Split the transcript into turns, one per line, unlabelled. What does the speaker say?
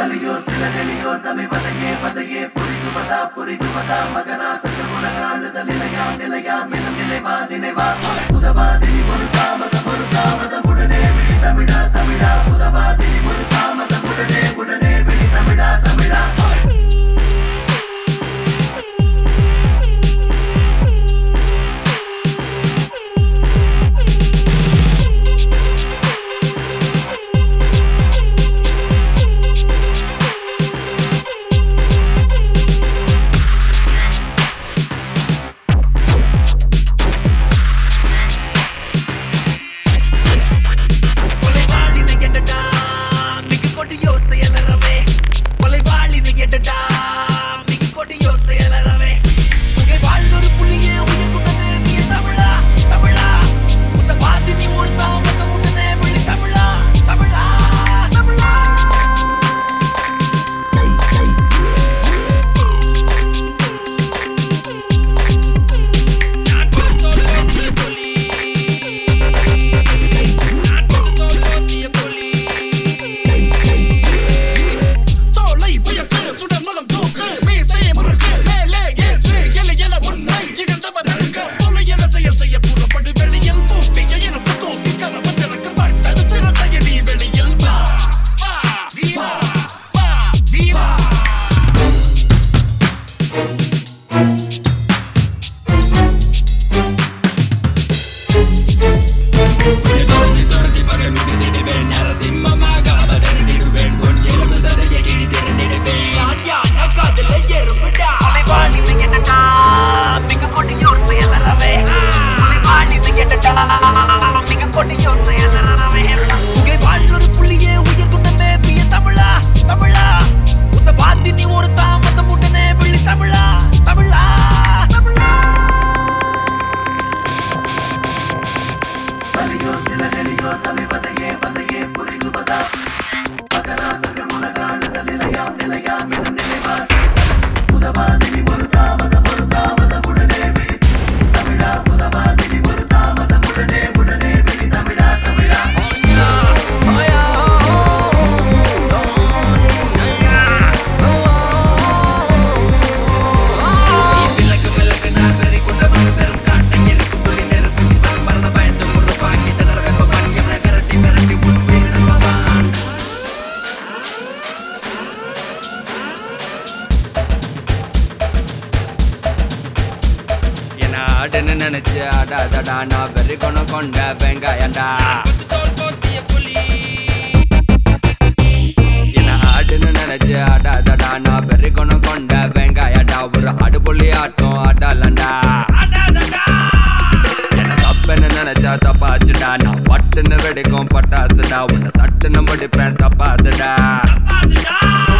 வலியோ சில நெளியோ தமை பதையே புரிகுவதா மகராசத்து உலகாளுதல் நிலையாம் எனும் நினைவா உதவாதினி ஒரு தாமதமுடனே விழி தமிழா உதவாதினி ஒரு தாமதமுடனே விழி தமிழா
நினைச்சு அடாதடா நான் வெறி கொண்ட வெங்காயண்டா என்ன ஆடுன்னு நினைச்சு அடாதடா நான் வெறி கொண்ட வெங்காயண்டா ஒரு அடுப்புள்ளி ஆட்டம் ஆடலண்டா என்ன தப்புன்னு நினைச்சா தப்பாச்சுடா நான் பட்டுன்னு வெடிக்கும் பட்டாசுடா உன்னை சட்டுன்னு முடிப்பேன் தப்பாதுடா